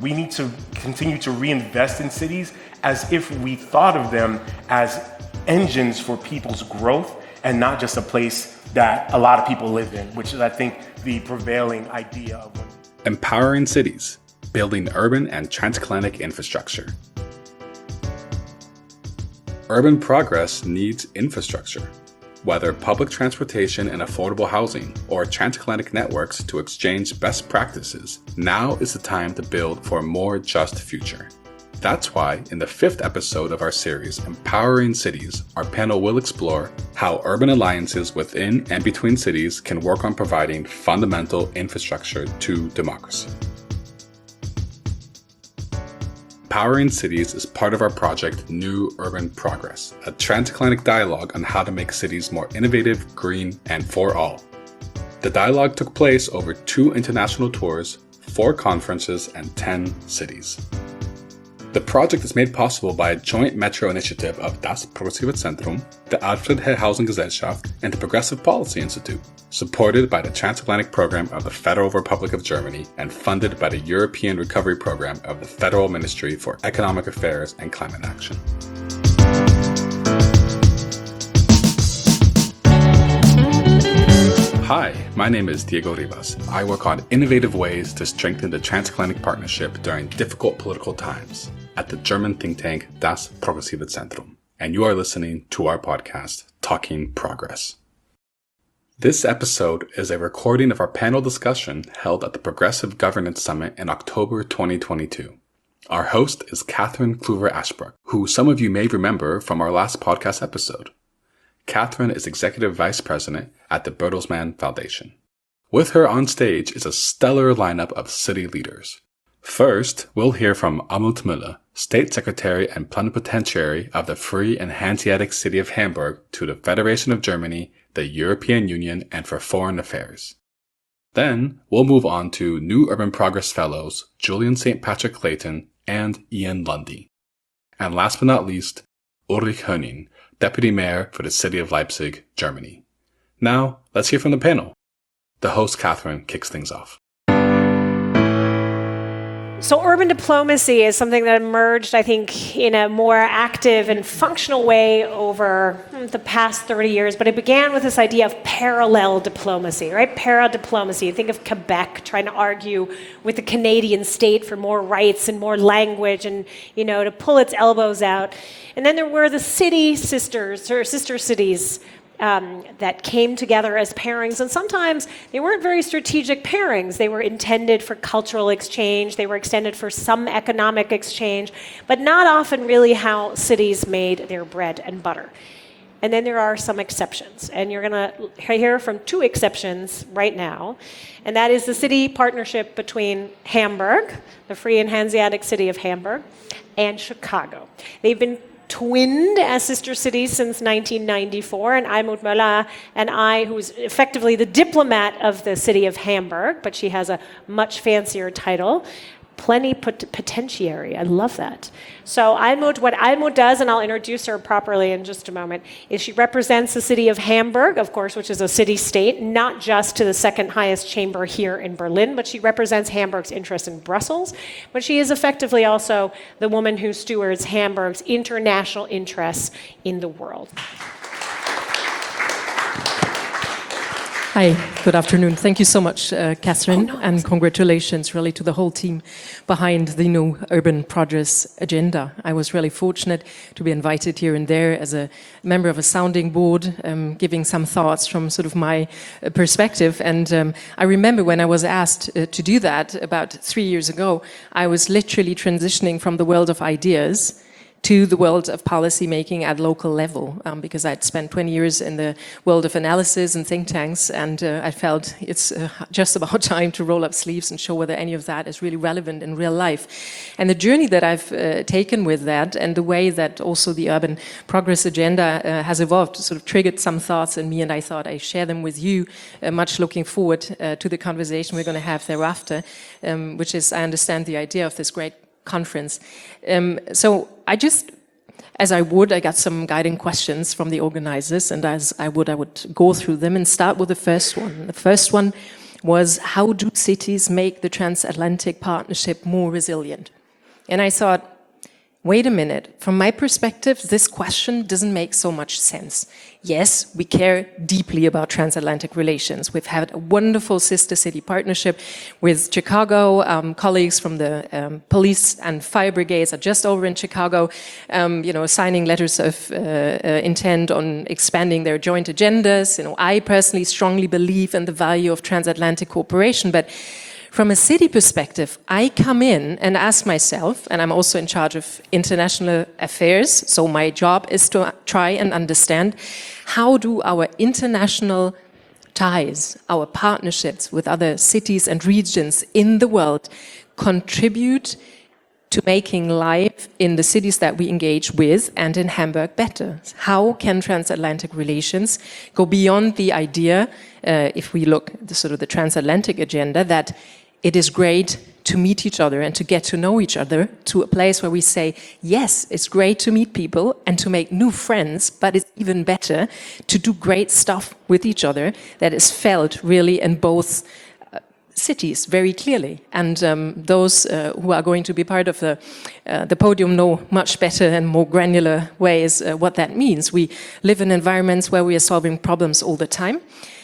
We need to continue to reinvest in cities as if we thought of them as engines for people's growth and not just a place that a lot of people live in, which is, I think, the prevailing idea of empowering cities, building urban and transatlantic infrastructure. Urban progress needs infrastructure, whether public transportation and affordable housing or transatlantic networks to exchange best practices. Now is the time to build for a more just future. That's why in the 5th episode of our series, Empowering Cities, our panel will explore how urban alliances within and between cities can work on providing fundamental infrastructure to democracy. Empowering Cities is part of our project New Urban Progress, a transatlantic dialogue on how to make cities more innovative, green, and for all. The dialogue took place over 2 international tours, 4 conferences, and 10 cities. The project is made possible by a joint metro initiative of Das Progressive Zentrum, the Alfred Housing Gesellschaft, and the Progressive Policy Institute, supported by the Transatlantic Program of the Federal Republic of Germany and funded by the European Recovery Program of the Federal Ministry for Economic Affairs and Climate Action. Hi, my name is Diego Rivas. I work on innovative ways to strengthen the transatlantic partnership during difficult political times at the German think tank Das Progressive Zentrum, and you are listening to our podcast, Talking Progress. This episode is a recording of our panel discussion held at the Progressive Governance Summit in October 2022. Our host is Catherine Kluver-Ashbrook, who some of you may remember from our last podcast episode. Catherine is Executive Vice President at the Bertelsmann Foundation. With her on stage is a stellar lineup of city leaders. First, we'll hear from Almut Müller, State Secretary and Plenipotentiary of the Free and Hanseatic City of Hamburg to the Federation of Germany, the European Union, and for Foreign Affairs. Then, we'll move on to New Urban Progress Fellows Julian St. Patrick Clayton and Ian Lundy. And last but not least, Ulrich Höning, Deputy Mayor for the City of Leipzig, Germany. Now, let's hear from the panel. The host, Catherine, kicks things off. So urban diplomacy is something that emerged, I think, in a more active and functional way over the past 30 years, but it began with this idea of parallel diplomacy, right? Para-diplomacy. Think of Quebec trying to argue with the Canadian state for more rights and more language and, to pull its elbows out. And then there were the city sisters, or sister cities, that came together as pairings, and sometimes they weren't very strategic pairings. They were intended for cultural exchange, they were extended for some economic exchange, but not often really how cities made their bread and butter. And then there are some exceptions, and you're going to hear from 2 exceptions right now, and that is the city partnership between Hamburg, the Free and Hanseatic City of Hamburg, and Chicago. They've been twinned as sister cities since 1994, and Almut Müller and I, who's effectively the diplomat of the city of Hamburg, but she has a much fancier title, plenipotentiary. I love that. So what Almut does, and I'll introduce her properly in just a moment, is she represents the city of Hamburg, of course, which is a city-state, not just to the second highest chamber here in Berlin, but she represents Hamburg's interest in Brussels. But she is effectively also the woman who stewards Hamburg's international interests in the world. Hi, good afternoon. Thank you so much, Catherine, and congratulations really to the whole team behind the New Urban Progress agenda. I was really fortunate to be invited here and there as a member of a sounding board, giving some thoughts from sort of my perspective. And I remember when I was asked to do that about 3 years ago, I was literally transitioning from the world of ideas to the world of policy making at local level, because I'd spent 20 years in the world of analysis and think tanks, and I felt it's just about time to roll up sleeves and show whether any of that is really relevant in real life. And the journey that I've taken with that, and the way that also the Urban Progress Agenda has evolved, sort of triggered some thoughts in me, and I thought I'd share them with you, much looking forward to the conversation we're going to have thereafter, which is, I understand, the idea of this great conference. So I got some guiding questions from the organizers, and as I would go through them and start with the first one. The first one was how do cities make the transatlantic partnership more resilient? And I thought, wait a minute, from my perspective, this question doesn't make so much sense. Yes, we care deeply about transatlantic relations. We've had a wonderful sister city partnership with Chicago. Colleagues from the police and fire brigades are just over in Chicago, signing letters of intent on expanding their joint agendas. I personally strongly believe in the value of transatlantic cooperation, but from a city perspective, I come in and ask myself, and I'm also in charge of international affairs, so my job is to try and understand how do our international ties, our partnerships with other cities and regions in the world contribute to making life in the cities that we engage with and in Hamburg better. How can transatlantic relations go beyond the idea, if we look at the transatlantic agenda, that it is great to meet each other and to get to know each other, to a place where we say, yes, it's great to meet people and to make new friends, but it's even better to do great stuff with each other that is felt really in both cities very clearly. And those who are going to be part of the podium know much better and more granular ways what that means. We live in environments where we are solving problems all the time.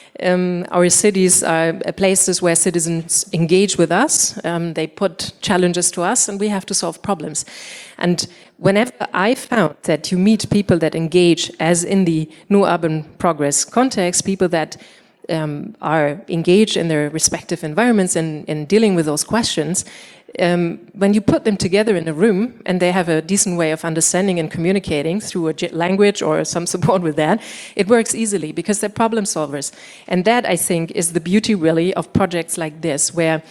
Our cities are places where citizens engage with us. They put challenges to us and we have to solve problems. And whenever I found that you meet people that engage, as in the New Urban Progress context, people that are engaged in their respective environments and in dealing with those questions, when you put them together in a room and they have a decent way of understanding and communicating through a language or some support with that, it works easily because they're problem solvers. And that, I think, is the beauty really of projects like this, where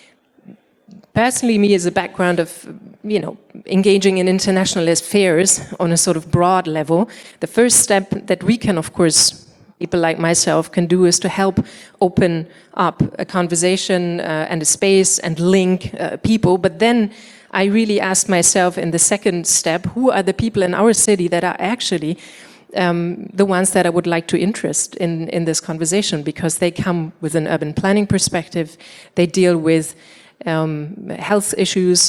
personally me as a background of, engaging in international affairs on a sort of broad level, the first step that we can, of course, people like myself can do is to help open up a conversation and a space and link people. But then I really asked myself in the second step, who are the people in our city that are actually the ones that I would like to interest in this conversation, because they come with an urban planning perspective, they deal with health issues,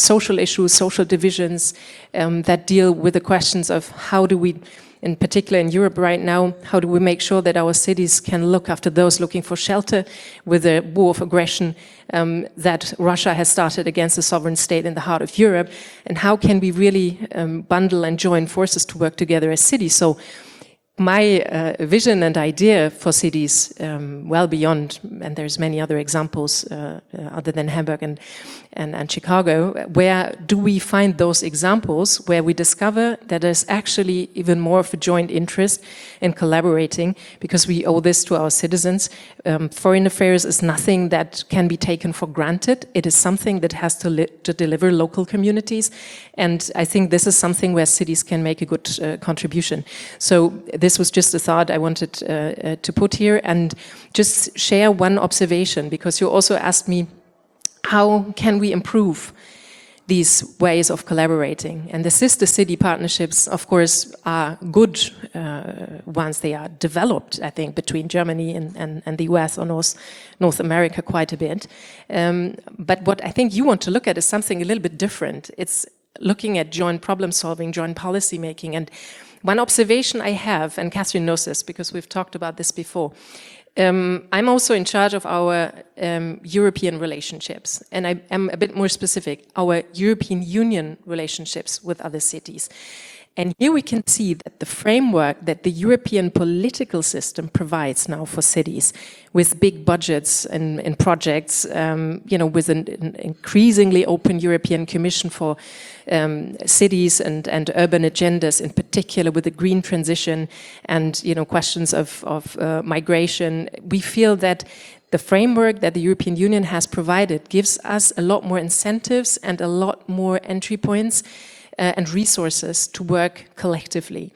social divisions, that deal with the questions of how do we, in particular in Europe right now, how do we make sure that our cities can look after those looking for shelter with a war of aggression that Russia has started against a sovereign state in the heart of Europe, and how can we really bundle and join forces to work together as cities? So my vision and idea for cities, well beyond, and there's many other examples other than Hamburg and Chicago, where do we find those examples where we discover that there's actually even more of a joint interest in collaborating, because we owe this to our citizens. Foreign affairs is nothing that can be taken for granted. It is something that has to deliver local communities, and I think this is something where cities can make a good contribution. So this was just a thought I wanted to put here and just share one observation, because you also asked me, how can we improve these ways of collaborating? And the sister city partnerships, of course, are good ones. They are developed, I think, between Germany and the US or North America quite a bit. But what I think you want to look at is something a little bit different. It's looking at joint problem solving, joint policy making. And one observation I have, and Catherine knows this because we've talked about this before, I'm also in charge of our European relationships, and I am a bit more specific, our European Union relationships with other cities. And here we can see that the framework that the European political system provides now for cities, with big budgets and projects, with an increasingly open European Commission for cities and urban agendas, in particular with the green transition and questions of migration, we feel that the framework that the European Union has provided gives us a lot more incentives and a lot more entry points and resources to work collectively.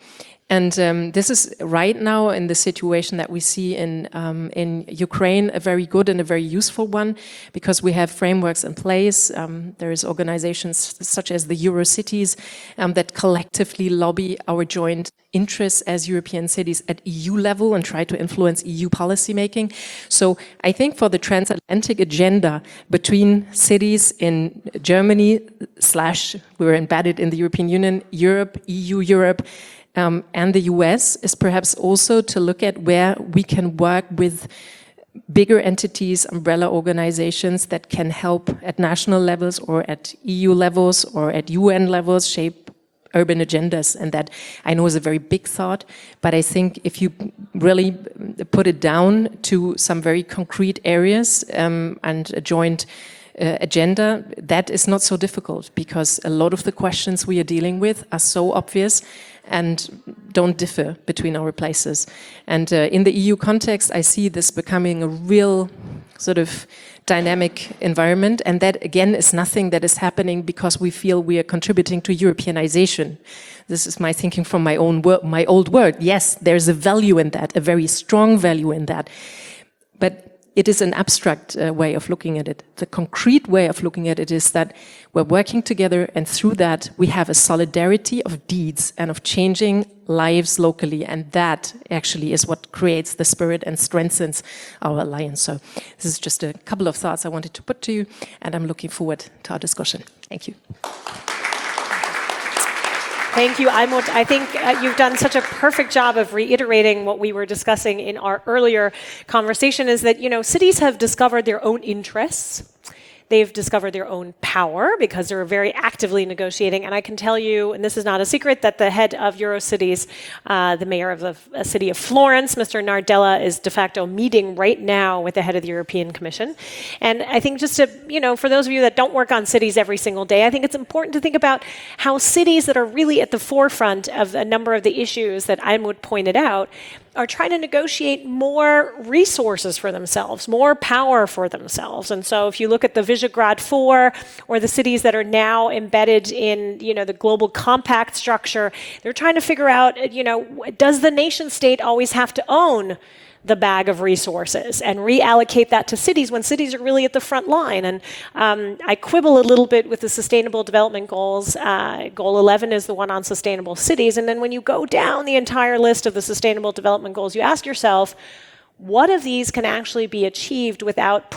And this is right now in the situation that we see in Ukraine a very good and a very useful one, because we have frameworks in place. There is organizations such as the Eurocities that collectively lobby our joint interests as European cities at EU level and try to influence EU policymaking. So I think for the transatlantic agenda between cities in Germany / we're embedded in the European Union, Europe, EU, Europe, and the US is perhaps also to look at where we can work with bigger entities, umbrella organizations that can help at national levels or at EU levels or at UN levels shape urban agendas. And that I know is a very big thought, but I think if you really put it down to some very concrete areas and a joint agenda, that is not so difficult, because a lot of the questions we are dealing with are so obvious and don't differ between our places. And in the EU context, I see this becoming a real sort of dynamic environment. And that, again, is nothing that is happening because we feel we are contributing to Europeanization. This is my thinking from my own my old work. Yes, there's a value in that, a very strong value in that. But it is an abstract way of looking at it. The concrete way of looking at it is that we're working together, and through that we have a solidarity of deeds and of changing lives locally, and that actually is what creates the spirit and strengthens our alliance. So this is just a couple of thoughts I wanted to put to you, and I'm looking forward to our discussion. Thank you. Thank you, Almuth. I think you've done such a perfect job of reiterating what we were discussing in our earlier conversation, is that, you know, cities have discovered their own interests. They've discovered their own power because they're very actively negotiating. And I can tell you, and this is not a secret, that the head of Eurocities, the mayor of the city of Florence, Mr. Nardella, is de facto meeting right now with the head of the European Commission. And I think just to, you know, for those of you that don't work on cities every single day, I think it's important to think about how cities that are really at the forefront of a number of the issues that Almuth pointed out are trying to negotiate more resources for themselves, more power for themselves. And so if you look at the Visegrad 4 or the cities that are now embedded in, you know, the global compact structure, they're trying to figure out, you know, does the nation state always have to own the bag of resources and reallocate that to cities when cities are really at the front line? And I quibble a little bit with the Sustainable Development Goals. Goal 11 is the one on sustainable cities. And then when you go down the entire list of the Sustainable Development Goals, you ask yourself, what of these can actually be achieved without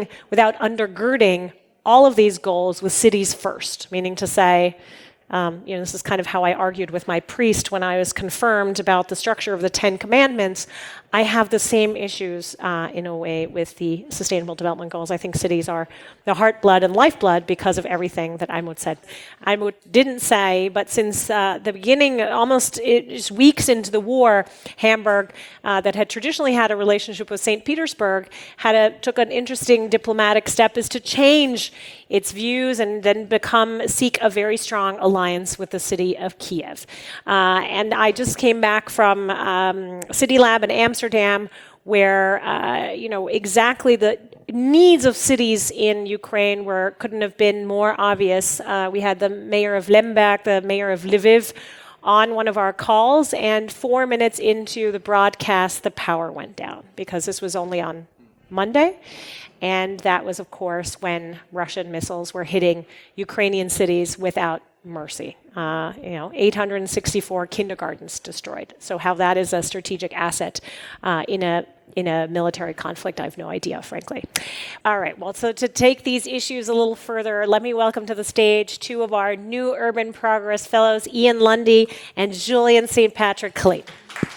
undergirding all of these goals with cities first? Meaning to say, you know, this is kind of how I argued with my priest when I was confirmed about the structure of the 10 Commandments. I have the same issues in a way with the Sustainable Development Goals. I think cities are the heart, blood, and lifeblood because of everything that Almuth said. Almuth didn't say, but since the beginning, almost just weeks into the war, Hamburg, that had traditionally had a relationship with St. Petersburg, took an interesting diplomatic step, is to change its views and then seek a very strong alliance with the city of Kiev. And I just came back from City Lab in Amsterdam, where you know, exactly the needs of cities in Ukraine couldn't have been more obvious. We had the mayor of Lemberg, the mayor of Lviv, on one of our calls, and 4 minutes into the broadcast, the power went down, because this was only on Monday. And that was, of course, when Russian missiles were hitting Ukrainian cities without mercy. You know, 864 kindergartens destroyed. So how that is a strategic asset in a military conflict, I have no idea, frankly. All right, well, so to take these issues a little further, let me welcome to the stage two of our new Urban Progress Fellows, Ian Lundy and Julian St. Patrick Clayton.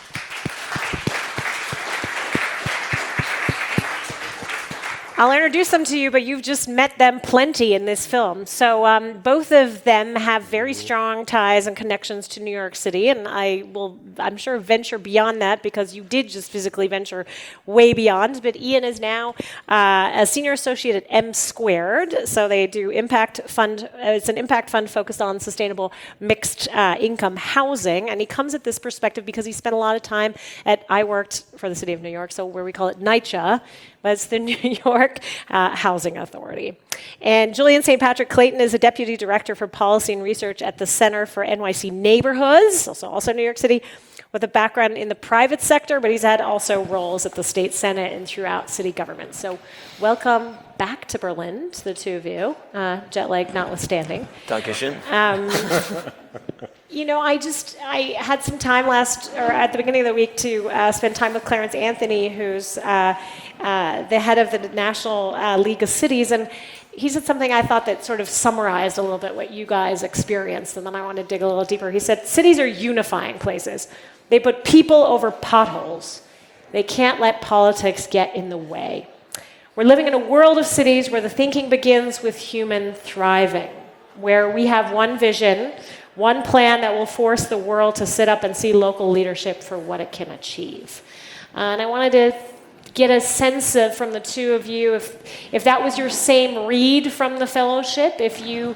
I'll introduce them to you, but you've just met them plenty in this film. So both of them have very strong ties and connections to New York City, and I'm sure, venture beyond that, because you did just physically venture way beyond. But Ian is now a senior associate at M Squared. So they do impact fund. It's an impact fund focused on sustainable mixed income housing, and he comes at this perspective because he spent a lot of time I worked for the city of New York, so where we call it NYCHA, but it's the New York Housing Authority. And Julian St. Patrick Clayton is a Deputy Director for Policy and Research at the Center for NYC Neighborhoods, also New York City, with a background in the private sector, but he's had also roles at the state senate and throughout city government. So welcome back to Berlin to the two of you, jet lag notwithstanding. Dankeschön. You know, I had some time at the beginning of the week to spend time with Clarence Anthony, who's the head of the National League of Cities, and he said something I thought that sort of summarized a little bit what you guys experienced, and then I want to dig a little deeper. He said, cities are unifying places. They put people over potholes. They can't let politics get in the way. We're living in a world of cities where the thinking begins with human thriving, where we have one vision, one plan that will force the world to sit up and see local leadership for what it can achieve. And I wanted to get a sense of, from the two of you, if that was your same read from the fellowship, if you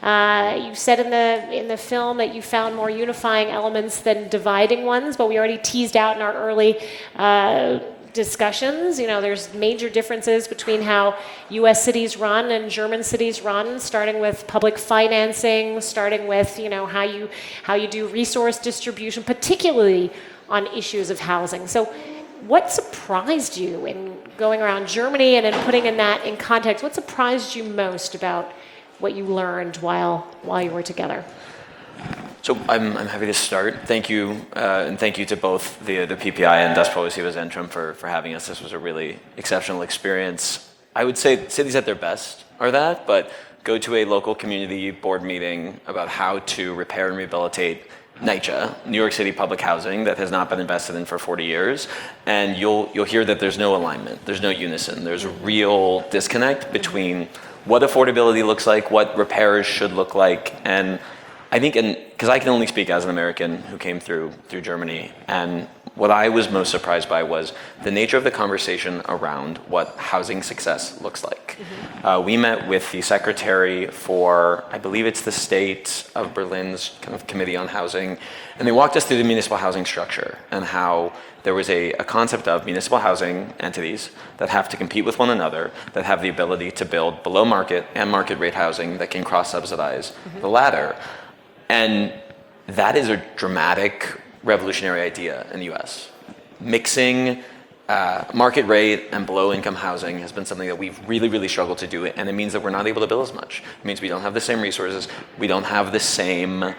said in the film that you found more unifying elements than dividing ones, but we already teased out in our early discussions. You know, there's major differences between how U.S. cities run and German cities run, starting with public financing, starting with, you know, how you do resource distribution, particularly on issues of housing. So what surprised you in going around Germany and in putting that in context? What surprised you most about what you learned while you were together? So I'm happy to start. Thank you, and thank you to both the PPI and Das Progressive Zentrum for having us. This was a really exceptional experience. I would say cities at their best are that, but go to a local community board meeting about how to repair and rehabilitate NYCHA, New York City public housing, that has not been invested in for 40 years, and you'll hear that there's no alignment, there's no unison, there's a real disconnect between what affordability looks like, what repairs should look like, and I think, because I can only speak as an American who came through Germany, and what I was most surprised by was the nature of the conversation around what housing success looks like. Mm-hmm. We met with the secretary for, I believe it's the state of Berlin's kind of committee on housing, and they walked us through the municipal housing structure and how there was a concept of municipal housing entities that have to compete with one another, that have the ability to build below market and market rate housing that can cross-subsidize the latter. And that is a dramatic, revolutionary idea in the US. Mixing market rate and below income housing has been something that we've really, really struggled to do, and it means that we're not able to build as much. It means we don't have the same resources, we don't have the same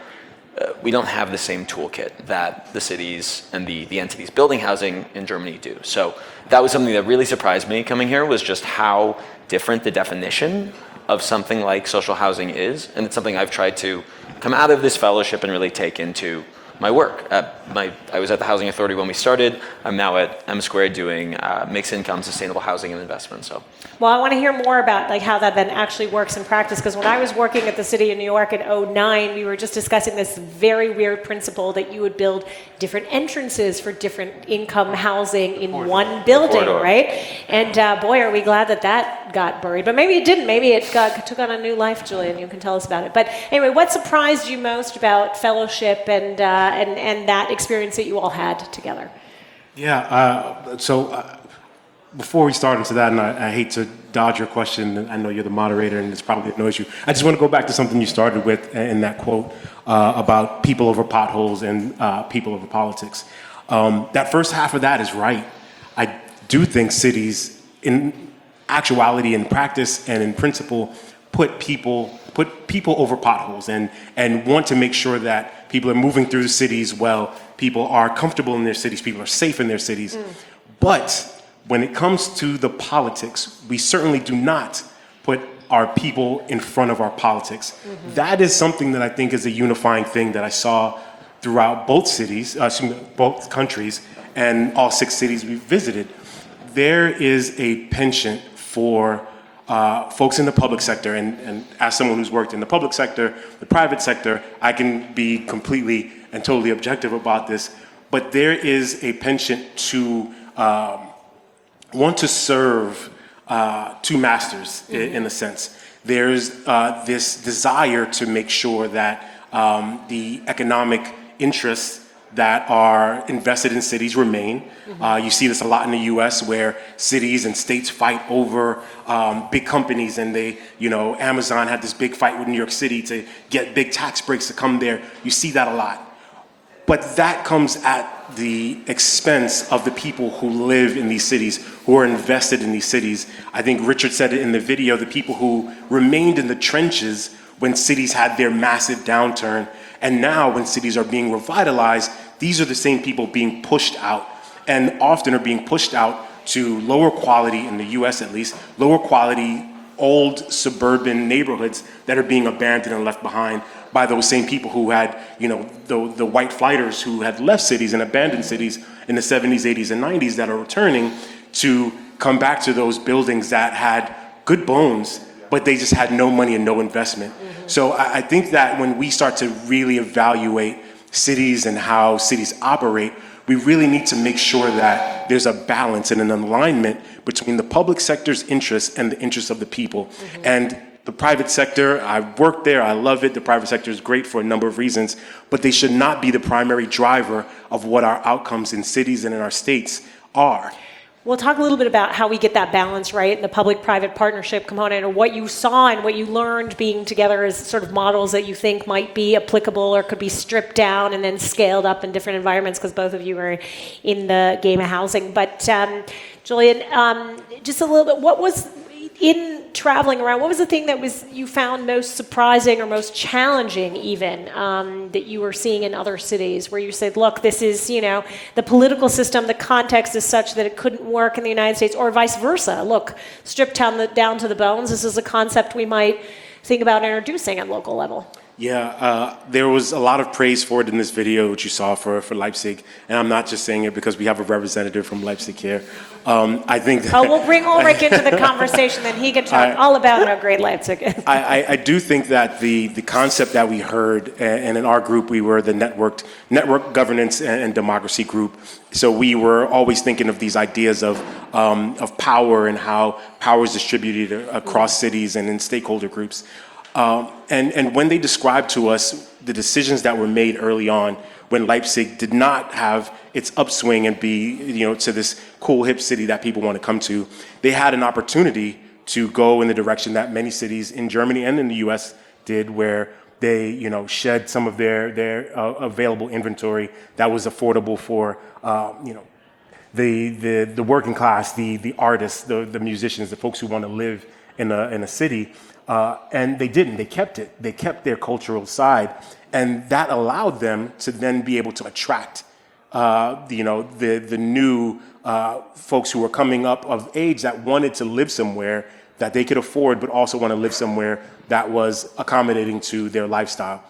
toolkit that the cities and the entities building housing in Germany do. So that was something that really surprised me coming here, was just how different the definition of something like social housing is, and it's something I've tried to come out of this fellowship and really take into my work. I was at the Housing Authority when we started. I'm now at M Squared doing mixed income, sustainable housing and investment. So, well, I want to hear more about like how that then actually works in practice. Because when I was working at the City of New York in 2009, we were just discussing this very weird principle that you would build different entrances for different income housing in one building, right? And boy, are we glad that got buried. But maybe it didn't. Maybe it took on a new life, Julian. You can tell us about it. But anyway, what surprised you most about fellowship and that experience that you all had together? Yeah, before we start into that, and I hate to dodge your question, I know you're the moderator and it's probably annoys you. I just want to go back to something you started with in that quote about people over potholes and people over politics. That first half of that is right. I do think cities, in actuality, in practice, and in principle, put people over potholes and want to make sure that people are moving through the cities well, people are comfortable in their cities, people are safe in their cities. But when it comes to the politics, we certainly do not put our people in front of our politics. Mm-hmm. That is something that I think is a unifying thing that I saw throughout both cities, both countries, and all 6 cities we visited. There is a penchant for folks in the public sector, and as someone who's worked in the public sector, the private sector, I can be completely and totally objective about this, but there is a penchant to want to serve two masters, in a sense. There's this desire to make sure that the economic interests that are invested in cities remain. You see this a lot in the US where cities and states fight over big companies, and Amazon had this big fight with New York City to get big tax breaks to come there. You see that a lot. But that comes at the expense of the people who live in these cities, who are invested in these cities. I think Richard said it in the video, the people who remained in the trenches when cities had their massive downturn. And now when cities are being revitalized, these are the same people being pushed out, and often are being pushed out to lower quality, in the US at least, lower quality old suburban neighborhoods that are being abandoned and left behind by those same people who had, the white flighters who had left cities and abandoned cities in the 70s, 80s, and 90s that are returning to come back to those buildings that had good bones, but they just had no money and no investment. So I think that when we start to really evaluate cities and how cities operate, we really need to make sure that there's a balance and an alignment between the public sector's interests and the interests of the people. And the private sector, I worked there, I love it. The private sector is great for a number of reasons, but they should not be the primary driver of what our outcomes in cities and in our states are. We'll talk a little bit about how we get that balance right, and the public-private partnership component, or what you saw and what you learned being together as sort of models that you think might be applicable or could be stripped down and then scaled up in different environments, because both of you are in the game of housing. But Julian, just a little bit, what was, in traveling around, what was the thing that you found most surprising or most challenging even that you were seeing in other cities, where you said, look, this is, the political system, the context is such that it couldn't work in the United States, or vice versa. Look, stripped down to the bones, this is a concept we might think about introducing at local level. Yeah, there was a lot of praise for it in this video, which you saw for Leipzig. And I'm not just saying it because we have a representative from Leipzig here. I think that we'll bring Ulrich into the conversation, then he can talk all about how great Leipzig is. I do think that the concept that we heard, and in our group, we were the network governance and democracy group. So we were always thinking of these ideas of power and how power is distributed across cities and in stakeholder groups. And when they described to us the decisions that were made early on, when Leipzig did not have its upswing and be, to this cool hip city that people want to come to, they had an opportunity to go in the direction that many cities in Germany and in the US did, where they, shed some of their available inventory that was affordable for, the working class, the artists, the musicians, the folks who want to live in a city. And they didn't. They kept it. They kept their cultural side, and that allowed them to then be able to attract, the new folks who were coming up of age that wanted to live somewhere that they could afford, but also want to live somewhere that was accommodating to their lifestyle.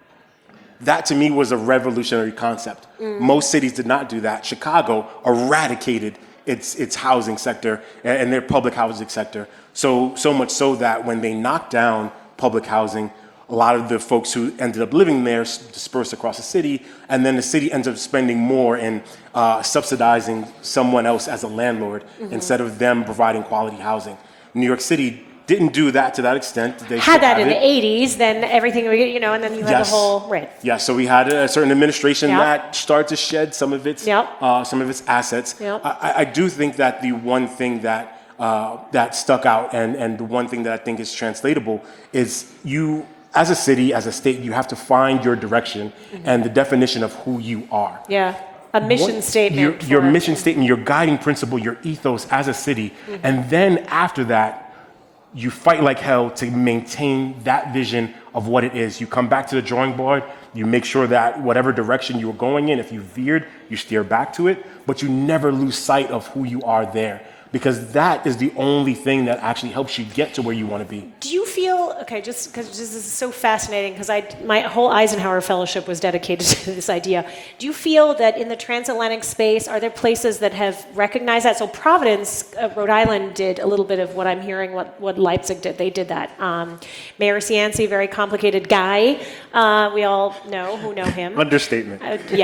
That to me was a revolutionary concept. Most cities did not do that. Chicago eradicated its housing sector and their public housing sector. So much so that when they knocked down public housing, a lot of the folks who ended up living there dispersed across the city, and then the city ends up spending more in subsidizing someone else as a landlord instead of them providing quality housing. New York City didn't do that to that extent. They had that in the 80s, then everything, and then you had the whole, right. Yeah, so we had a certain administration that started to shed some of its assets. I do think that the one thing that stuck out, and the one thing that I think is translatable, is you, as a city, as a state, you have to find your direction and the definition of who you are. Yeah, a mission statement. Your mission statement, your guiding principle, your ethos as a city. And then after that, you fight like hell to maintain that vision of what it is. You come back to the drawing board, you make sure that whatever direction you were going in, if you veered, you steer back to it, but you never lose sight of who you are there. Because that is the only thing that actually helps you get to where you want to be. Do you feel, just because this is so fascinating, because my whole Eisenhower Fellowship was dedicated to this idea. Do you feel that in the transatlantic space, are there places that have recognized that? So Providence, Rhode Island did a little bit of what I'm hearing, what Leipzig did. They did that. Mayor Cianci, very complicated guy. We all know who know him. Understatement.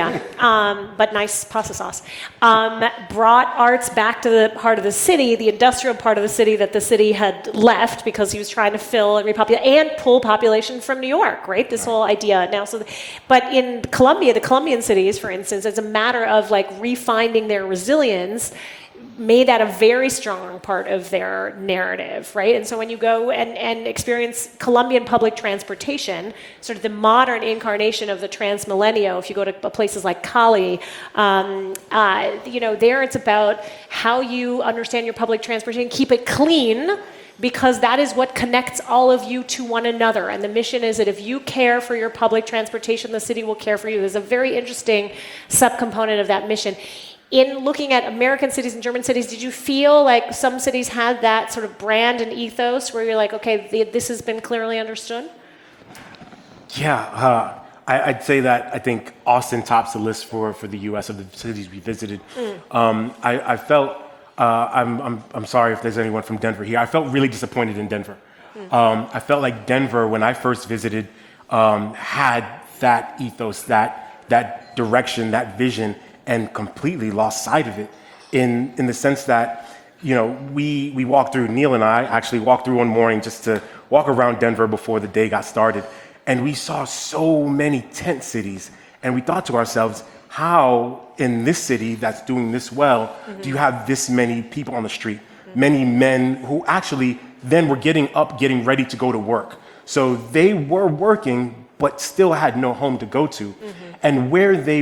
But nice pasta sauce. Brought arts back to the heart of the city, the industrial part of the city that the city had left because he was trying to fill and repopulate and pull population from New York, right? This whole idea now. But in Colombia, the Colombian cities, for instance, it's a matter of like refinding their resilience. made that a very strong part of their narrative, right? And so when you go and experience Colombian public transportation, sort of the modern incarnation of the Transmilenio, if you go to places like Cali, there it's about how you understand your public transportation, keep it clean, because that is what connects all of you to one another. And the mission is that if you care for your public transportation, the city will care for you. There's a very interesting subcomponent of that mission. In looking at American cities and German cities, did you feel like some cities had that sort of brand and ethos where you're like, okay, this has been clearly understood? Yeah, I'd say that I think Austin tops the list for the U.S. of the cities we visited. I felt, I'm sorry if there's anyone from Denver here, I felt really disappointed in Denver. I felt like Denver, when I first visited, had that ethos, that direction, that vision, and completely lost sight of it in the sense that, we walked through, Neil and I actually walked through one morning just to walk around Denver before the day got started. And we saw so many tent cities. And we thought to ourselves, how in this city that's doing this well, do you have this many people on the street? Many men who actually then were getting up, getting ready to go to work. So they were working, but still had no home to go to. And where they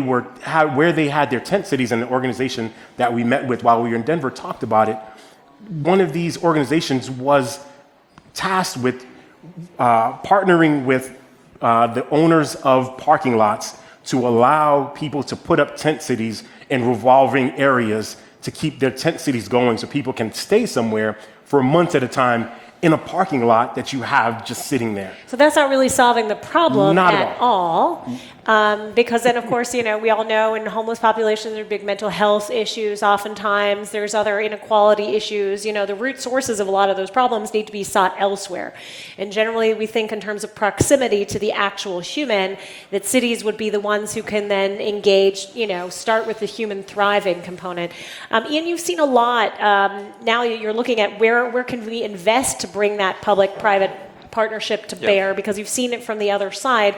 had their tent cities, and the organization that we met with while we were in Denver talked about it, one of these organizations was tasked with partnering with the owners of parking lots to allow people to put up tent cities in revolving areas to keep their tent cities going so people can stay somewhere for months at a time in a parking lot that you have just sitting there. So that's not really solving the problem Not at all. Because then, of course, we all know in homeless populations there are big mental health issues oftentimes. There's other inequality issues. The root sources of a lot of those problems need to be sought elsewhere. And generally, we think in terms of proximity to the actual human, that cities would be the ones who can then engage, start with the human thriving component. Ian, you've seen a lot. Now you're looking at where can we invest to bring that public-private partnership to bear, because you've seen it from the other side.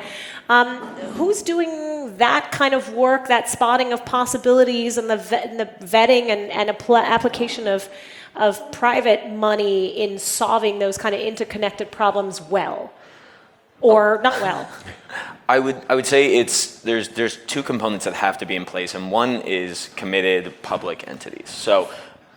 Who's doing that kind of work, that spotting of possibilities and the vetting and application of private money in solving those kind of interconnected problems well, or not well? I would say there's two components that have to be in place, and one is committed public entities. So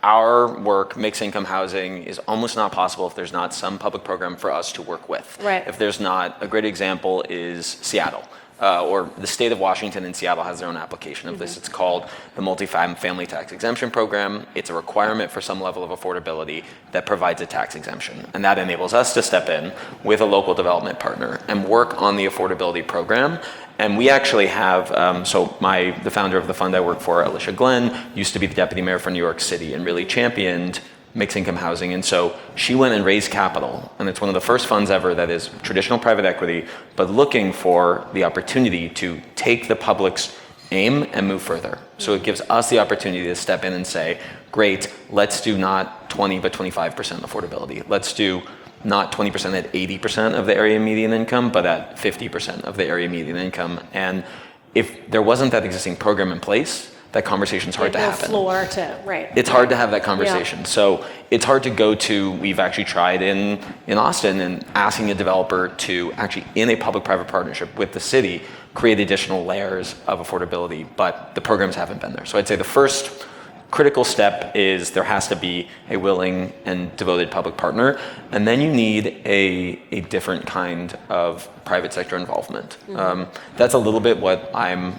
our work, mixed income housing, is almost not possible if there's not some public program for us to work with. Right. If there's not, a great example is Seattle. Or the state of Washington and Seattle has their own application of this. It's called the Multi-Family Tax Exemption Program. It's a requirement for some level of affordability that provides a tax exemption. And that enables us to step in with a local development partner and work on the affordability program. And we actually have, the founder of the fund I work for, Alicia Glenn, used to be the deputy mayor for New York City and really championed mixed income housing. And so she went and raised capital. And it's one of the first funds ever that is traditional private equity, but looking for the opportunity to take the public's aim and move further. So it gives us the opportunity to step in and say, great, let's do not 20, but 25% affordability. Let's do not 20% at 80% of the area median income, but at 50% of the area median income. And if there wasn't that existing program in place, that conversation's hard to happen. Right. It's hard to have that conversation. Yeah. So it's hard to go to, we've actually tried in Austin and asking a developer to actually, in a public-private partnership with the city, create additional layers of affordability, but the programs haven't been there. So I'd say the first critical step is there has to be a willing and devoted public partner, and then you need a different kind of private sector involvement. That's a little bit what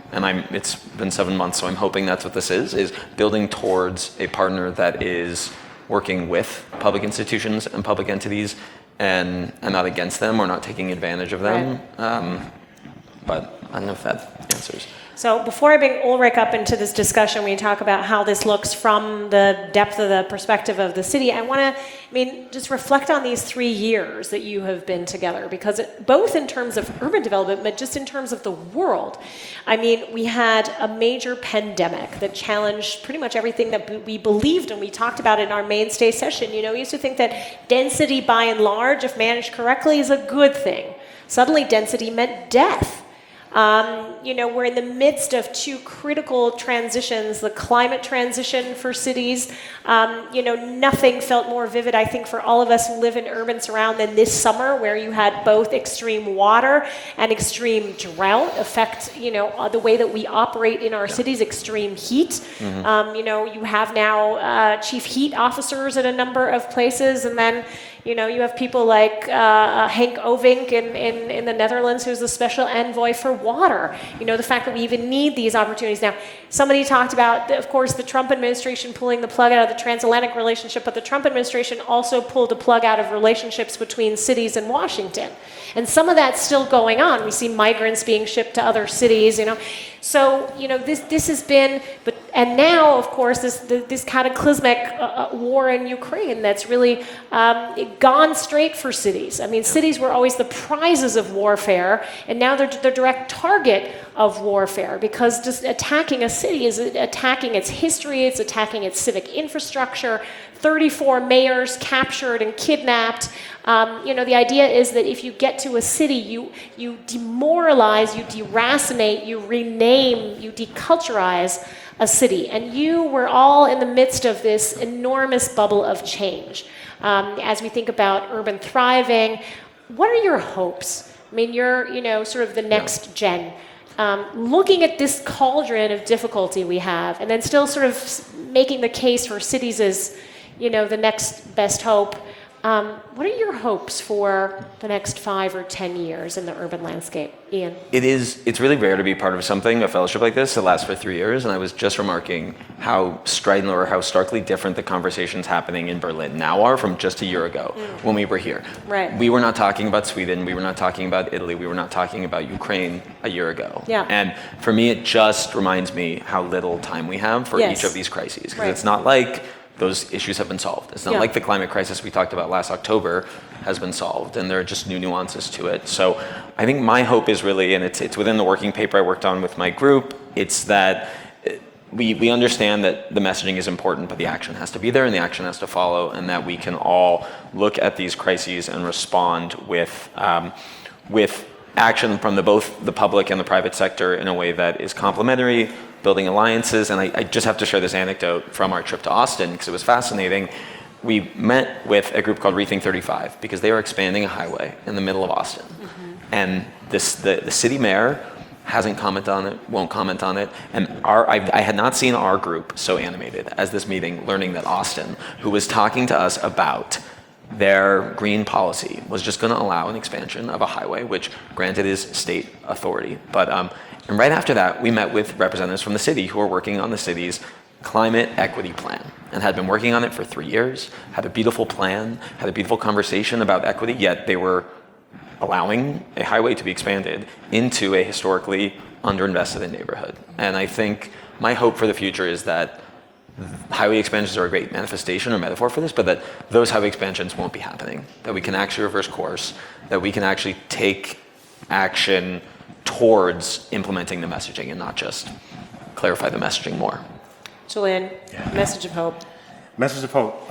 it's been 7 months, so I'm hoping that's what this is building towards a partner that is working with public institutions and public entities and not against them or not taking advantage of them. Right. But I don't know if that answers. So before I bring Ulrich up into this discussion, we talk about how this looks from the depth of the perspective of the city. I want to, just reflect on these 3 years that you have been together, because both in terms of urban development, but just in terms of the world. We had a major pandemic that challenged pretty much everything that we believed and we talked about in our mainstay session. We used to think that density, by and large, if managed correctly, is a good thing. Suddenly, density meant death. We're in the midst of two critical transitions, the climate transition for cities. Nothing felt more vivid, I think, for all of us who live in urban surround than this summer, where you had both extreme water and extreme drought affect, the way that we operate in our cities, extreme heat. You have now chief heat officers at a number of places, and then you have people like Henk Ovink in the Netherlands, who's the special envoy for water. The fact that we even need these opportunities now. Somebody talked about, of course, the Trump administration pulling the plug out of the transatlantic relationship, but the Trump administration also pulled the plug out of relationships between cities and Washington. And some of that's still going on. We see migrants being shipped to other cities, So, this has been, and now, of course, this cataclysmic war in Ukraine that's really gone straight for cities. I mean, cities were always the prizes of warfare, and now they're the direct target of warfare, because just attacking a city is attacking its history, it's attacking its civic infrastructure. 34 mayors captured and kidnapped. The idea is that if you get to a city, you demoralize, you deracinate, you rename, you deculturize a city. And you were all in the midst of this enormous bubble of change. As we think about urban thriving, what are your hopes? I mean, you're, sort of the next gen. Looking at this cauldron of difficulty we have, and then still sort of making the case for cities as, the next best hope. What are your hopes for the next 5 or 10 years in the urban landscape, Ian? It's really rare to be part of something, a fellowship like this, that lasts for 3 years. And I was just remarking how strident or how starkly different the conversations happening in Berlin now are from just a year ago when we were here. Right. We were not talking about Sweden. We were not talking about Italy. We were not talking about Ukraine a year ago. Yeah. And for me, it just reminds me how little time we have for each of these crises. Because it's not like those issues have been solved. It's not like the climate crisis we talked about last October has been solved, and there are just new nuances to it. So I think my hope is really, and it's within the working paper I worked on with my group, it's that we understand that the messaging is important, but the action has to be there and the action has to follow, and that we can all look at these crises and respond with action from both the public and the private sector in a way that is complementary, building alliances. And I just have to share this anecdote from our trip to Austin, because it was fascinating. We met with a group called Rethink 35 because they are expanding a highway in the middle of Austin. And the city mayor hasn't commented on it, won't comment on it. And I had not seen our group so animated as this meeting, learning that Austin, who was talking to us about their green policy, was just going to allow an expansion of a highway, which granted is state authority. But and right after that, we met with representatives from the city who are working on the city's climate equity plan and had been working on it for 3 years, had a beautiful plan, had a beautiful conversation about equity, yet they were allowing a highway to be expanded into a historically underinvested neighborhood. And I think my hope for the future is that highway expansions are a great manifestation or metaphor for this, but that those highway expansions won't be happening, that we can actually reverse course, that we can actually take action towards implementing the messaging and not just clarify the messaging more. Julian, message of hope. Message of hope.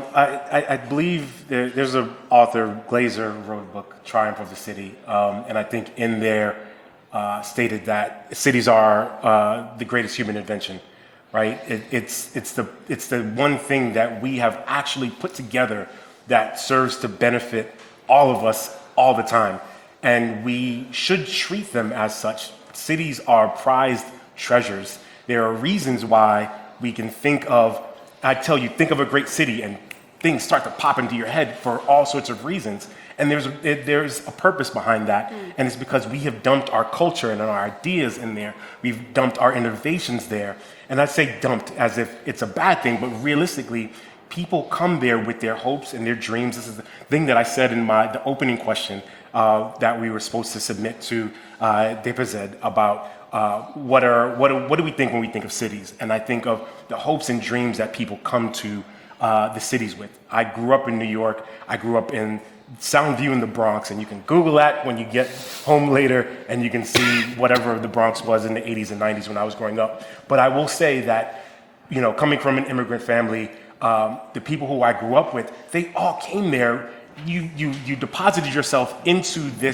I believe there's an author, Glazer, wrote a book, Triumph of the City, and I think in there stated that cities are the greatest human invention, right? It's the one thing that we have actually put together that serves to benefit all of us all the time, and we should treat them as such. Cities are prized treasures. There are reasons why we can think of, think of a great city and things start to pop into your head for all sorts of reasons. And there's a purpose behind that. And it's because we have dumped our culture and our ideas in there. We've dumped our innovations there. And I say dumped as if it's a bad thing, but realistically, people come there with their hopes and their dreams. This is the thing that I said in the opening question that we were supposed to submit to DPZ about what do we think when we think of cities? And I think of the hopes and dreams that people come to the cities with. I grew up in New York. I grew up in Soundview in the Bronx, and you can Google that when you get home later, and you can see whatever the Bronx was in the 80s and 90s when I was growing up. But I will say that, coming from an immigrant family, the people who I grew up with, they all came there. You deposited yourself into this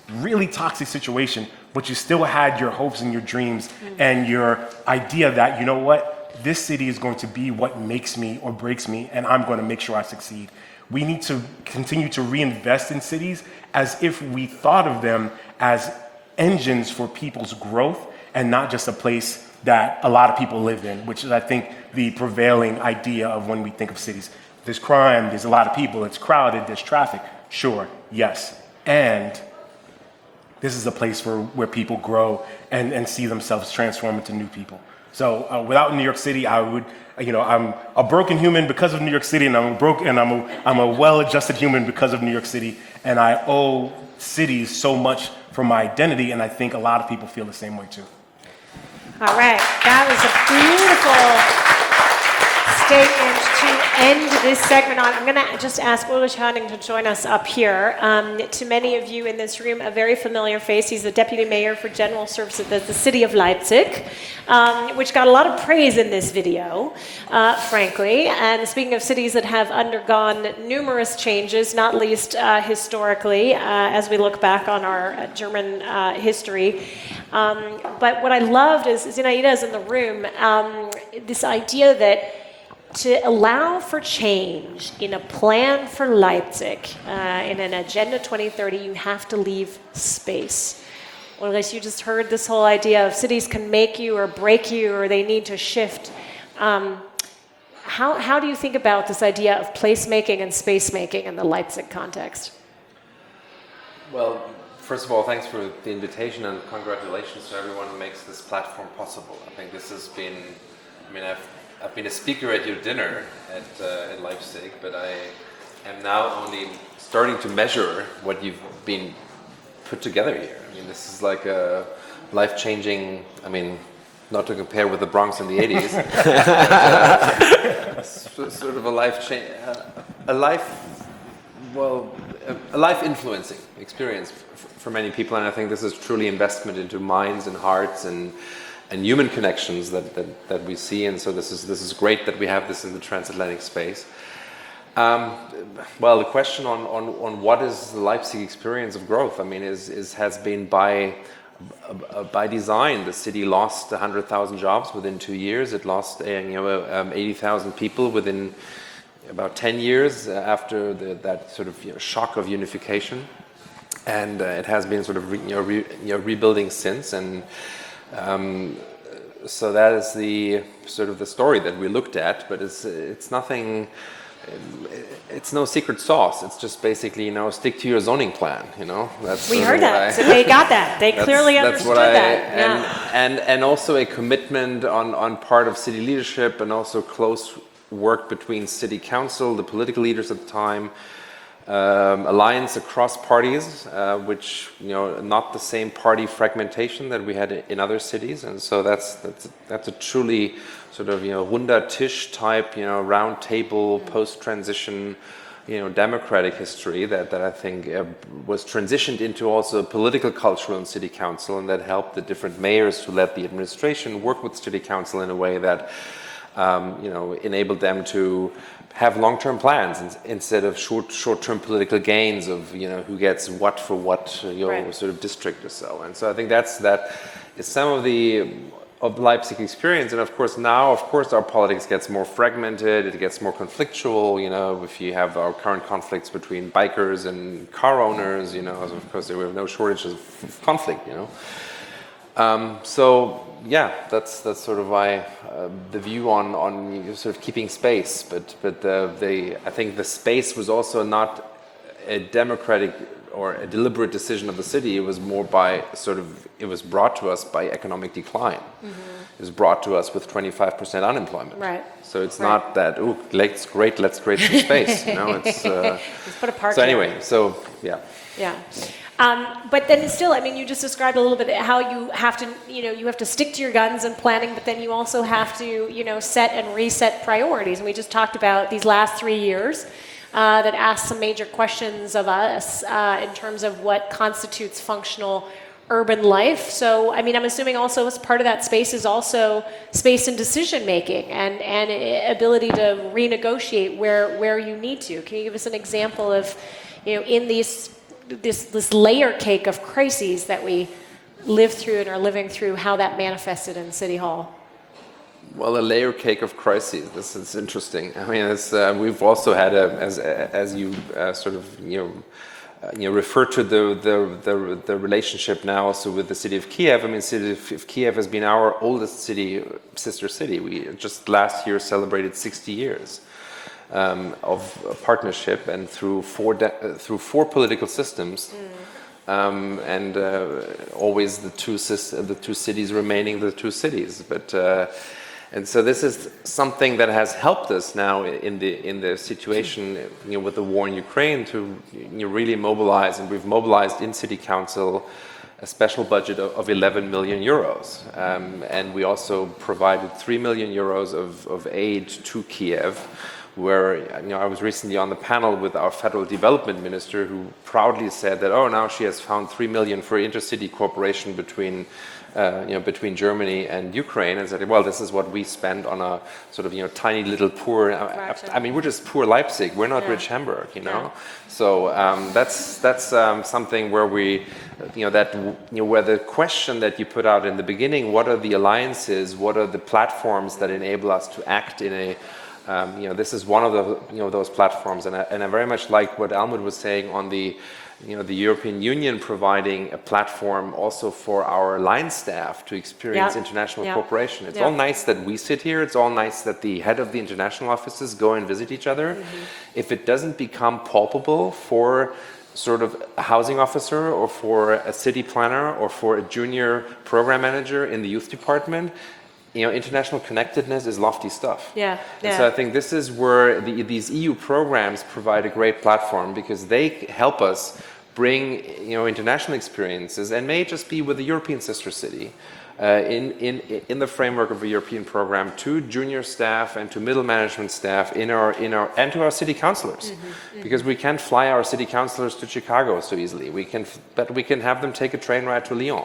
really toxic situation, but you still had your hopes and your dreams and your idea that, you know what, this city is going to be what makes me or breaks me, and I'm going to make sure I succeed. We need to continue to reinvest in cities as if we thought of them as engines for people's growth and not just a place that a lot of people live in, which is, I think, the prevailing idea of when we think of cities. There's crime, there's a lot of people, it's crowded, there's traffic. Sure, yes. And this is a place where people grow and see themselves transform into new people. So without New York City, I would, I'm a broken human because of New York City, and I'm a well-adjusted human because of New York City, and I owe cities so much for my identity, and I think a lot of people feel the same way too. All right, that was a beautiful statement to end this segment on. I'm going to just ask Ulrich Honing to join us up here. To many of you in this room, a very familiar face. He's the deputy mayor for general services at the city of Leipzig, which got a lot of praise in this video, frankly. And speaking of cities that have undergone numerous changes, not least historically, as we look back on our German history. But what I loved is Zinaida's in the room, this idea that to allow for change in a plan for Leipzig, in an Agenda 2030, you have to leave space. Or unless you just heard this whole idea of cities can make you or break you, or they need to shift. How do you think about this idea of placemaking and space making in the Leipzig context? Well, first of all, thanks for the invitation and congratulations to everyone who makes this platform possible. I think this has been, I've been a speaker at your dinner at Leipzig, but I am now only starting to measure what you've been put together here. This is like a life-changing, not to compare with the Bronx in the 80s, but, sort of a life-influencing experience for many people, and I think this is truly investment into minds and hearts and human connections that we see, and so this is great that we have this in the transatlantic space. Well, the question on what is the Leipzig experience of growth, has been by design. The city lost 100,000 jobs within 2 years. It lost 80,000 people within about 10 years after that sort of shock of unification, and it has been sort of rebuilding since. And so that is the sort of the story that we looked at, but it's nothing. It's no secret sauce. It's just basically, stick to your zoning plan. That's we heard that. So they got that. They clearly understood that. Yeah. And also a commitment on part of city leadership, and also close work between city council, the political leaders at the time, alliance across parties, which not the same party fragmentation that we had in other cities, and so that's a truly sort of runder Tisch type round table post transition democratic history that I think was transitioned into also political culture in city council, and that helped the different mayors who led the administration work with city council in a way that enabled them to have long-term plans instead of short-term political gains of who gets what for what right. sort of district or so. And so I think that is some of the Leipzig experience. And of course now our politics gets more fragmented, it gets more conflictual. If you have our current conflicts between bikers and car owners, of course we have no shortage of conflict. So yeah, that's sort of the view on sort of keeping space, but I think the space was also not a democratic or a deliberate decision of the city. It was more by it was brought to us by economic decline. Mm-hmm. It was brought to us with 25% unemployment. Right. So it's not that let's create some space. It's let's put a park. So anyway, so yeah. Yeah. But then still, you just described a little bit how you have to, you have to stick to your guns in planning, but then you also have to, set and reset priorities. And we just talked about these last 3 years that asked some major questions of us in terms of what constitutes functional urban life. So, I'm assuming also as part of that space is also space in decision making and ability to renegotiate where you need to. Can you give us an example of, in these this layer cake of crises that we live through and are living through, how that manifested in City Hall. Well, a layer cake of crises. This is interesting. I mean, we've also had, as you sort of refer to the relationship now also with the city of Kiev. I mean, city of Kiev has been our oldest city, sister city. We just last year celebrated 60 years of partnership, and through four political systems. And always the two cities remaining the two cities. But and so this is something that has helped us now in the situation with the war in Ukraine to really mobilize, and we've mobilized in City Council a special budget of 11 million euros, and we also provided 3 million euros of aid to Kiev. Where I was recently on the panel with our federal development minister, who proudly said that now she has found 3 million for intercity cooperation between Germany and Ukraine, and said, well, this is what we spend on a sort of tiny little poor. I mean, we're just poor Leipzig. We're not rich Hamburg, Yeah. So that's something where we, where the question that you put out in the beginning, what are the alliances, what are the platforms that enable us to act in a this is one of the those platforms, and I very much like what Almut was saying on the European Union providing a platform also for our line staff to experience international cooperation. It's all nice that we sit here. It's all nice that the head of the international offices go and visit each other. Mm-hmm. If it doesn't become palpable for sort of a housing officer or for a city planner or for a junior program manager in the youth department, international connectedness is lofty stuff. Yeah. And so I think this is where these EU programs provide a great platform, because they help us bring international experiences, and may just be with the European sister city, in the framework of a European program, to junior staff and to middle management staff and to our city councillors, because we can't fly our city councillors to Chicago so easily. But we can have them take a train ride to Lyon.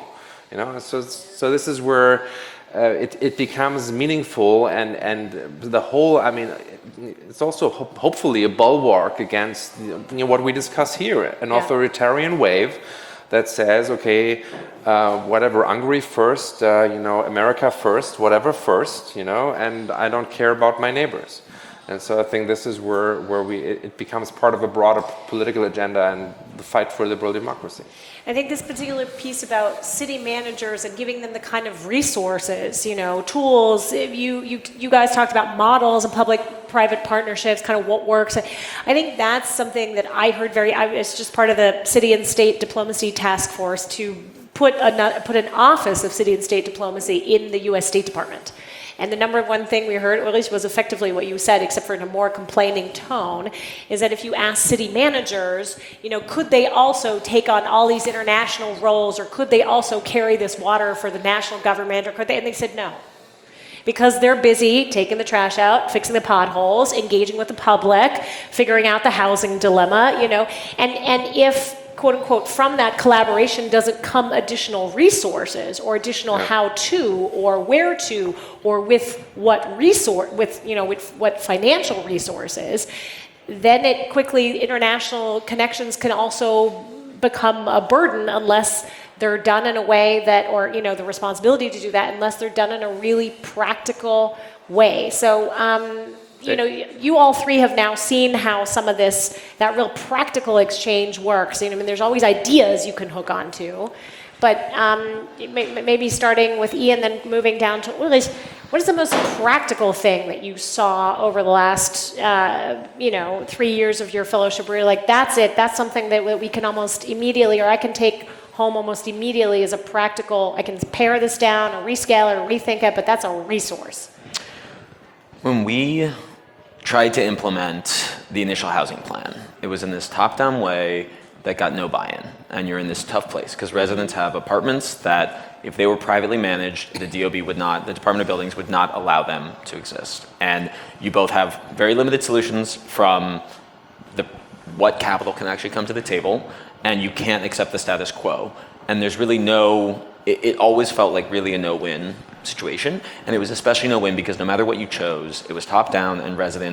So this is where. It becomes meaningful, and the whole. I mean, it's also hopefully a bulwark against what we discuss here, an authoritarian wave that says, okay, whatever, Hungary first, America first, whatever first, and I don't care about my neighbors. And so I think this is where it becomes part of a broader political agenda and the fight for liberal democracy. I think this particular piece about city managers and giving them the kind of resources, tools. You guys talked about models and public-private partnerships, kind of what works. I think that's something that I heard it's just part of the City and State Diplomacy Task Force to put an office of City and State Diplomacy in the U.S. State Department. And the number one thing we heard, or at least was effectively what you said, except for in a more complaining tone, is that if you ask city managers, could they also take on all these international roles, or could they also carry this water for the national government, or could they? And they said no. Because they're busy taking the trash out, fixing the potholes, engaging with the public, figuring out the housing dilemma, and if quote unquote, from that collaboration doesn't come additional resources or additional how-to or where to or with what with what financial resources, then it quickly, international connections can also become a burden unless they're done in a way that, or the responsibility to do that, unless they're done in a really practical way. So you all three have now seen how some of that real practical exchange works. There's always ideas you can hook onto, but maybe starting with Ian, then moving down to Ulrich, what is the most practical thing that you saw over the last, 3 years of your fellowship where you're like, that's it, that's something that we can almost immediately, or I can take home almost immediately as a practical, I can pare this down or rescale or rethink it, but that's a resource? When we tried to implement the initial housing plan, it was in this top-down way that got no buy-in. And you're in this tough place because residents have apartments that if they were privately managed, the Department of Buildings would not allow them to exist. And you both have very limited solutions from what capital can actually come to the table, and you can't accept the status quo. And there's really it always felt like really a no-win situation, and it was especially no-win because no matter what you chose, it was top-down and residents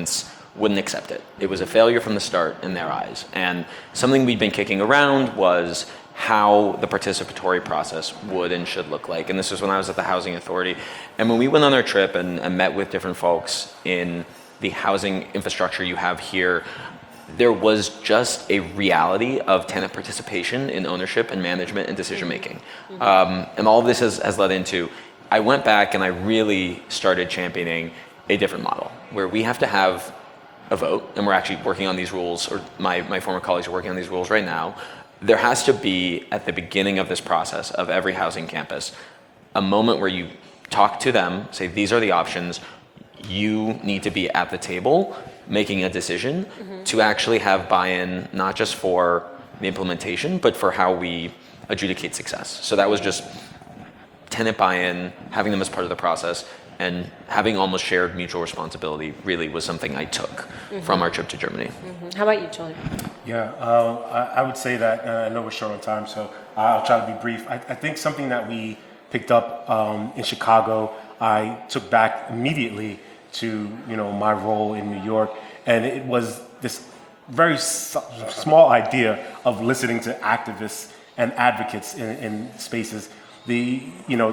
wouldn't accept it. It was a failure from the start in their eyes. And something we'd been kicking around was how the participatory process would and should look like. And this was when I was at the Housing Authority. And when we went on our trip and met with different folks in the housing infrastructure you have here, there was just a reality of tenant participation in ownership and management and decision making. And all of this has led into, I went back and I really started championing a different model where we have to have a vote, and we're actually working on these rules, or my former colleagues are working on these rules right now. There has to be, at the beginning of this process of every housing campus, a moment where you talk to them, say, these are the options, you need to be at the table making a decision to actually have buy-in, not just for the implementation, but for how we adjudicate success. So that was just tenant buy-in, having them as part of the process, and having almost shared mutual responsibility really was something I took from our trip to Germany. How about you, Julian? Yeah, I would say that, I know we're short on time, so I'll try to be brief. I think something that we picked up in Chicago, I took back immediately to my role in New York, and it was this very small idea of listening to activists and advocates in spaces. We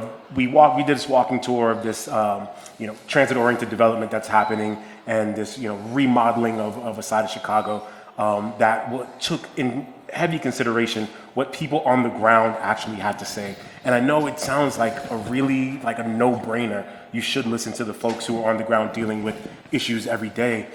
did this walking tour of this transit-oriented development that's happening, and this remodeling of a side of Chicago that took in heavy consideration what people on the ground actually had to say. And I know it sounds like a no-brainer. You should listen to the folks who are on the ground dealing with issues every day.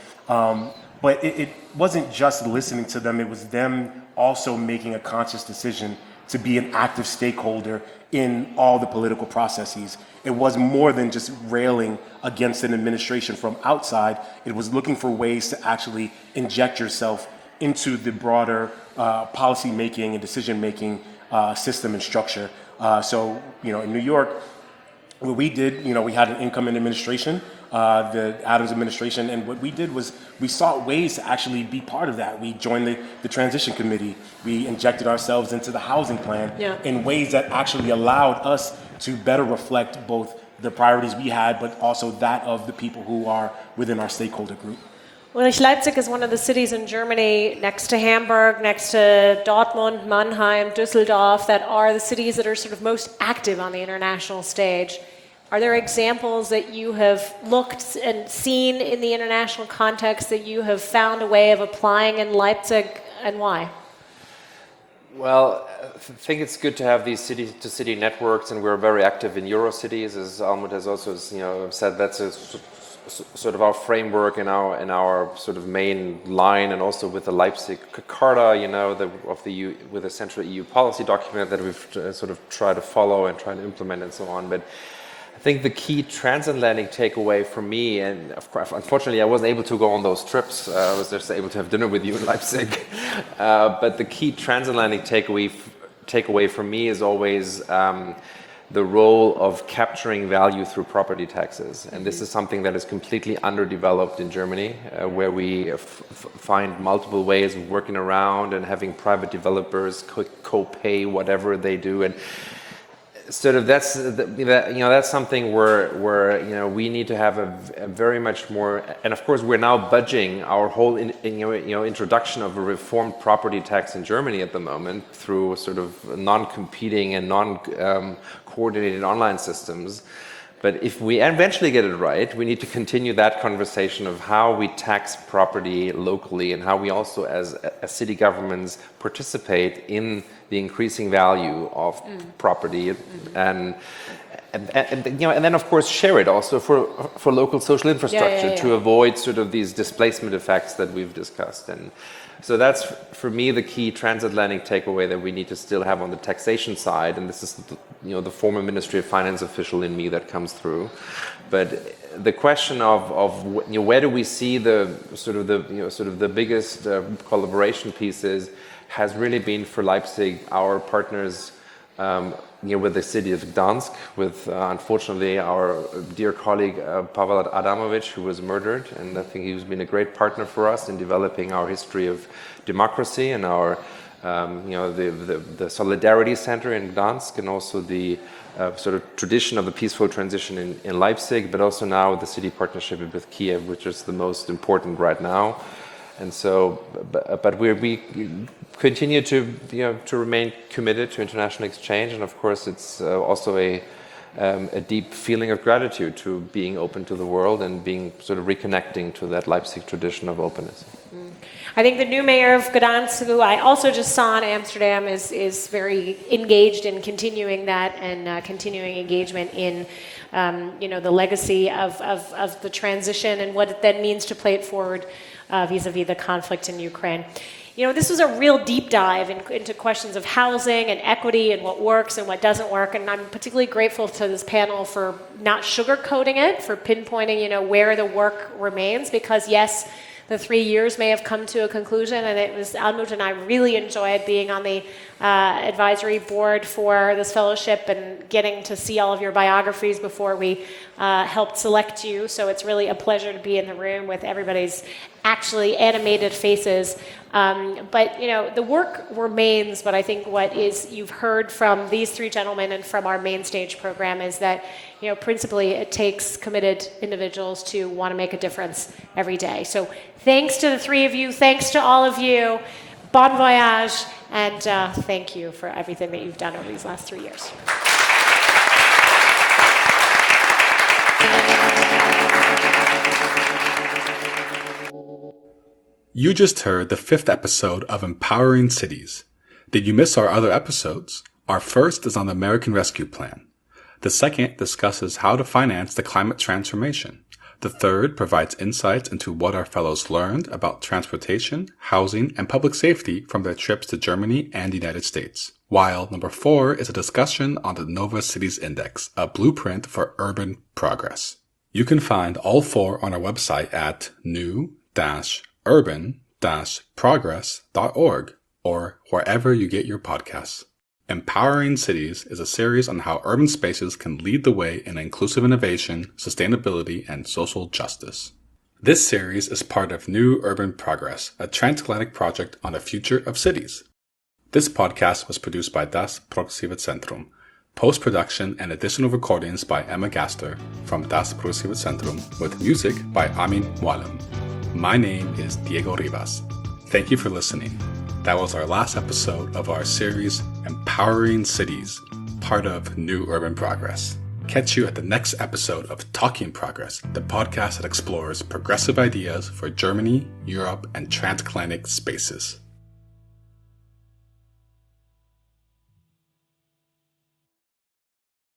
But it wasn't just listening to them, it was them also making a conscious decision to be an active stakeholder in all the political processes. It was more than just railing against an administration from outside. It was looking for ways to actually inject yourself into the broader policy making and decision making system and structure. So in New York, what we did, we had an incoming administration, the Adams administration, and what we did was we sought ways to actually be part of that. We joined the transition committee. We injected ourselves into the housing plan in ways that actually allowed us to better reflect both the priorities we had, but also that of the people who are within our stakeholder group. Well, Leipzig is one of the cities in Germany next to Hamburg, next to Dortmund, Mannheim, Düsseldorf, that are the cities that are sort of most active on the international stage. Are there examples that you have looked and seen in the international context that you have found a way of applying in Leipzig, and why? Well, I think it's good to have these city-to-city networks, and we're very active in Eurocities, as Almut has also said. That's sort of our framework and our sort of main line, and also with the Leipzig Charta, with the central EU policy document that we've sort of tried to follow and try to implement and so on. But I think the key transatlantic takeaway for me, and of course, unfortunately, I wasn't able to go on those trips. I was just able to have dinner with you in Leipzig. But the key transatlantic takeaway for me is always the role of capturing value through property taxes. And this is something that is completely underdeveloped in Germany, where we find multiple ways of working around and having private developers co-pay whatever they do. And sort of that's something where we need to have a very much more, and of course we're now budging our whole introduction of a reformed property tax in Germany at the moment through sort of non-competing and non-coordinated online systems. But if we eventually get it right, we need to continue that conversation of how we tax property locally and how we also, as city governments, participate in the increasing value of property, and then of course share it also for local social infrastructure to avoid sort of these displacement effects that we've discussed. And so that's for me the key transatlantic takeaway that we need to still have on the taxation side, and this is the former Ministry of Finance official in me that comes through. But the question of where do we see the biggest collaboration pieces has really been for Leipzig, our partners with the city of Gdansk, with unfortunately our dear colleague Pavel Adamovich, who was murdered, and I think he's been a great partner for us in developing our history of democracy and our the Solidarity Center in Gdansk, and also the sort of tradition of a peaceful transition in Leipzig, but also now the city partnership with Kiev, which is the most important right now. And so, but we continue to to remain committed to international exchange, and of course, it's also a deep feeling of gratitude to being open to the world and being sort of reconnecting to that Leipzig tradition of openness. I think the new mayor of Gdansk, who I also just saw in Amsterdam, is very engaged in continuing that and continuing engagement in the legacy of the transition and what it then means to play it forward vis-a-vis the conflict in Ukraine. This was a real deep dive into questions of housing and equity and what works and what doesn't work. And I'm particularly grateful to this panel for not sugarcoating it, for pinpointing, where the work remains. Because yes, the 3 years may have come to a conclusion, and it was Almut and I really enjoyed being on the advisory board for this fellowship and getting to see all of your biographies before we helped select you. So it's really a pleasure to be in the room with everybody's actually animated faces. But the work remains. But I think what you've heard from these three gentlemen and from our main stage program is that principally it takes committed individuals to want to make a difference every day. So thanks to the three of you. Thanks to all of you. Bon voyage, and thank you for everything that you've done over these last 3 years. You just heard the 5th episode of Empowering Cities. Did you miss our other episodes? Our first is on the American Rescue Plan. The second discusses how to finance the climate transformation. The third provides insights into what our fellows learned about transportation, housing, and public safety from their trips to Germany and the United States. While number 4 is a discussion on the Nova Cities Index, a blueprint for urban progress. You can find all 4 on our website at new-urban-progress.org or wherever you get your podcasts. Empowering Cities is a series on how urban spaces can lead the way in inclusive innovation, sustainability, and social justice. This series is part of New Urban Progress, a transatlantic project on the future of cities. This podcast was produced by Das Progressive Zentrum. Post-production and additional recordings by Emma Gaster from Das Progressive Zentrum with music by Amin Mualem. My name is Diego Rivas. Thank you for listening. That was our last episode of our series, Empowering Cities, part of New Urban Progress. Catch you at the next episode of Talking Progress, the podcast that explores progressive ideas for Germany, Europe, and transatlantic spaces.